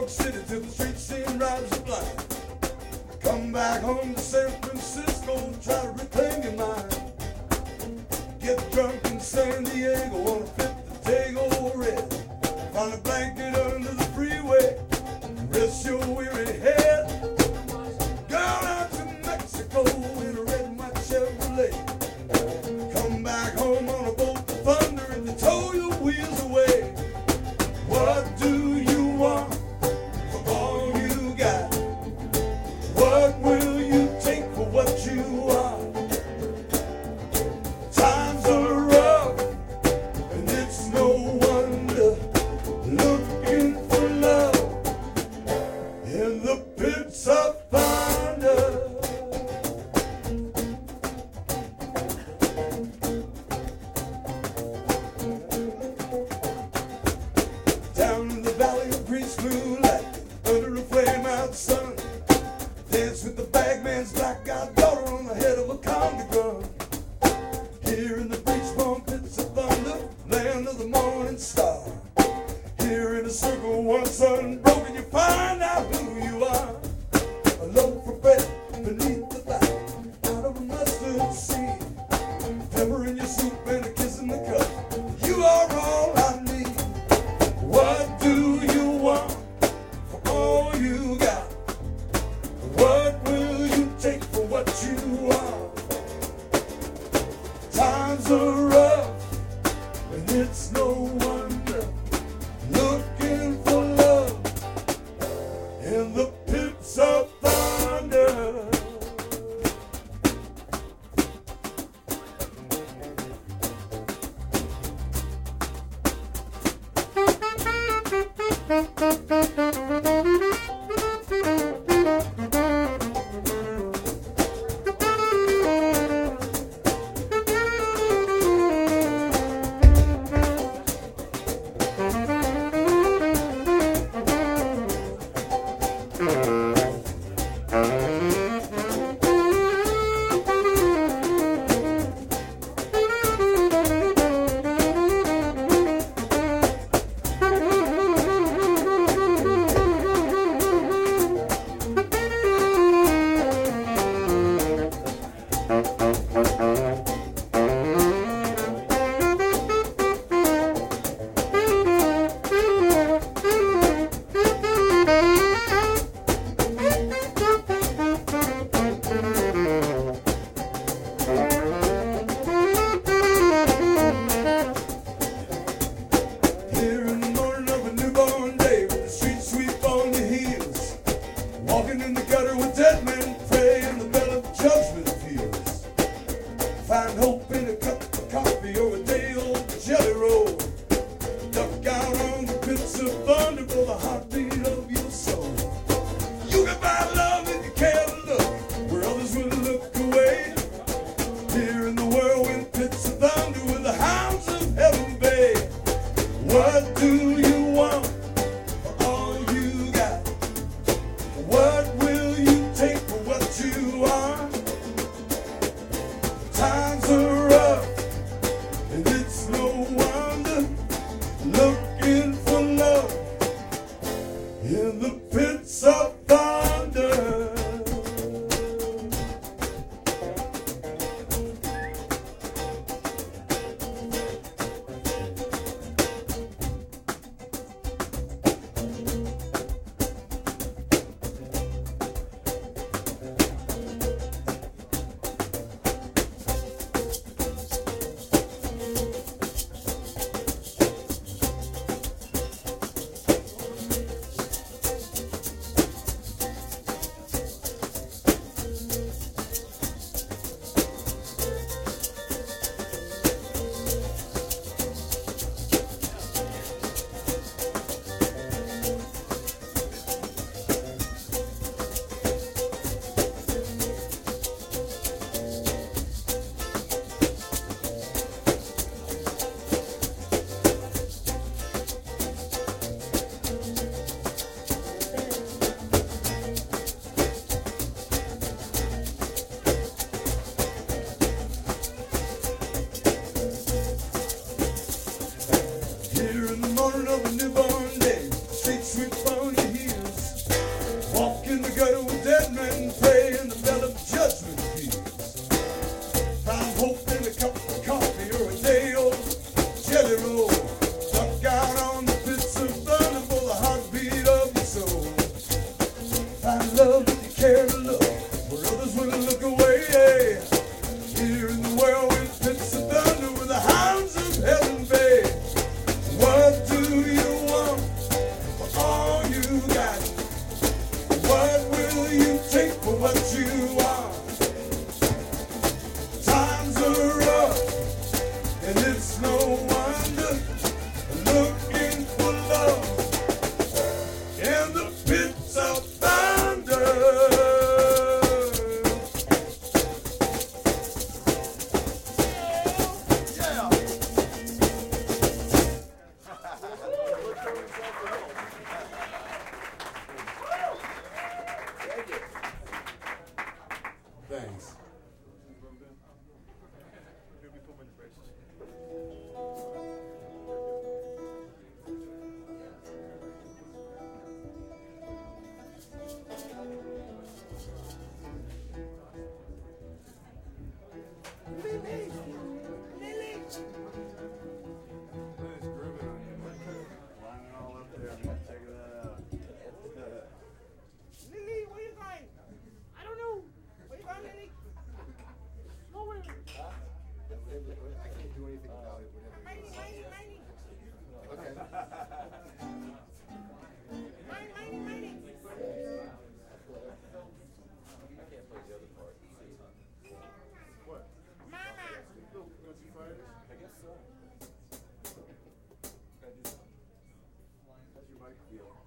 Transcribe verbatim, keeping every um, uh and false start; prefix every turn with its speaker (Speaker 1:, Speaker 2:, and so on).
Speaker 1: City till the streets seem right as a blind. Come back home to San Francisco, try to reclaim your mind. Get drunk in San Diego on a fifth to take over red. Find a blanket under the freeway, rest your weary head. Girl out to Mexico in a red and white Chevrolet. Come back home on a boat to thunder and to tow your wheels away. What do you want for all you got? What will you take for what you want? Times are rough, and it's no wonder. Looking for love in the pits of thunder. Down in the valley of Greece, moonlight, under a flame-out sun, dance with the bagman's black-eyed daughter on the head of a conga drum. Here in the breech-blown pits of thunder, land of the morning star. Here in a circle once unbroken, you find out who you are. A loaf of bread beneath the light, out of a mustard seed. Pepper in your soup and a kiss in the cup. You are all I need. What do you want for all you got? What will you take for what you want? Times are rough, and it's no wonder. Looking for love in the pits of thunder. Thanks.
Speaker 2: Maybe put me in the braces.
Speaker 1: Lily! Lily!
Speaker 2: Nice grooving on you. Lining all up there. I'm gonna check that out.
Speaker 3: Lily, where you going? I don't know. Where you going, Lily? Nowhere.
Speaker 4: I can't do anything about it. Whatever.
Speaker 3: Mining, mining, mining.
Speaker 4: Okay.
Speaker 3: Mining, mining, mining.
Speaker 4: I can't play the other part.
Speaker 2: What?
Speaker 3: Mama.
Speaker 2: Go, go see fighters?
Speaker 4: I guess so.
Speaker 2: How's your mic feel?